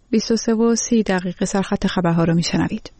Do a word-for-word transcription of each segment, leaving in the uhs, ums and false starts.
بیست و سه و سی دقیقه سرخط خبرها را میشنوید.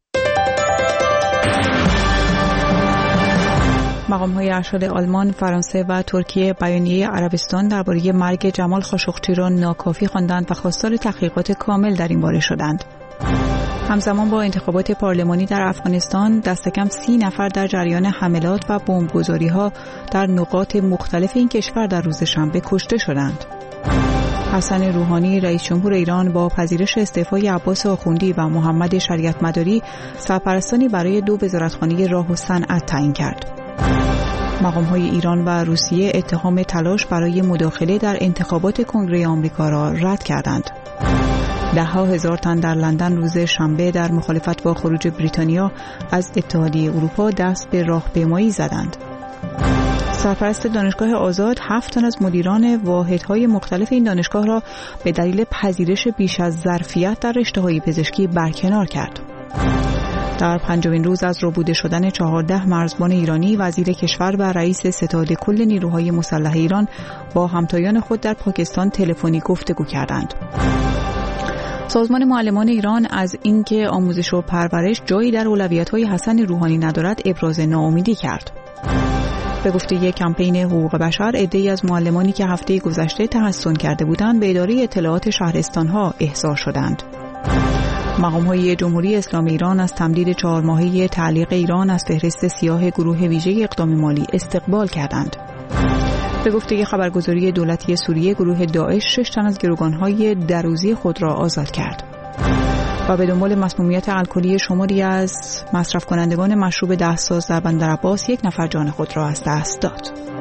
مقام‌های ارشد آلمان، فرانسه و ترکیه بیانیه عربستان درباره مرگ جمال خاشقچی را ناکافی خواندند و خواستار تحقیقات کامل در این باره شدند. همزمان با انتخابات پارلمانی در افغانستان، دست کم سی نفر در جریان حملات و بمبگذاری‌ها در نقاط مختلف این کشور در روز شنبه کشته شدند. حسن روحانی رئیس جمهور ایران با پذیرش استعفای عباس آخوندی و محمد شریعت مداری سرپرستانی برای دو وزارتخانه راه و صنعت تعیین کرد. مقام‌های ایران و روسیه اتهام تلاش برای مداخله در انتخابات کنگره آمریکا را رد کردند. ده ها هزار تن در لندن روز شنبه در مخالفت با خروج بریتانیا از اتحادیه اروپا دست به راهپیمایی زدند. سرپرست دانشگاه آزاد هفت تن از مدیران واحدهای مختلف این دانشگاه را به دلیل پذیرش بیش از ظرفیت در رشته‌های پزشکی برکنار کرد. در پنجمین روز از ربوده شدن چهارده مرزبان ایرانی، وزیر کشور و رئیس ستاد کل نیروهای مسلح ایران با همتایان خود در پاکستان تلفنی گفتگو کردند. سازمان معلمان ایران از اینکه آموزش و پرورش جایی در اولویت‌های حسن روحانی ندارد ابراز ناامیدی کرد. به گفته یک کمپین حقوق بشر، عده‌ای از معلمانی که هفته گذشته تحسن کرده بودند به اداره اطلاعات شهرستان‌ها احضار شدند. مقام‌های جمهوری اسلامی ایران از تمدید چهار ماهه تعلیق ایران از فهرست سیاه گروه ویژه اقدام مالی استقبال کردند. به گفته خبرگزاری دولتی سوریه، گروه داعش شش تن از گروگان‌های دروزی خود را آزاد کرد. و به دنبال مسمومیت الکلی شماری از مصرف کنندگان مشروب ده ساز در بندر عباس، یک نفر جان خود را از دست داد.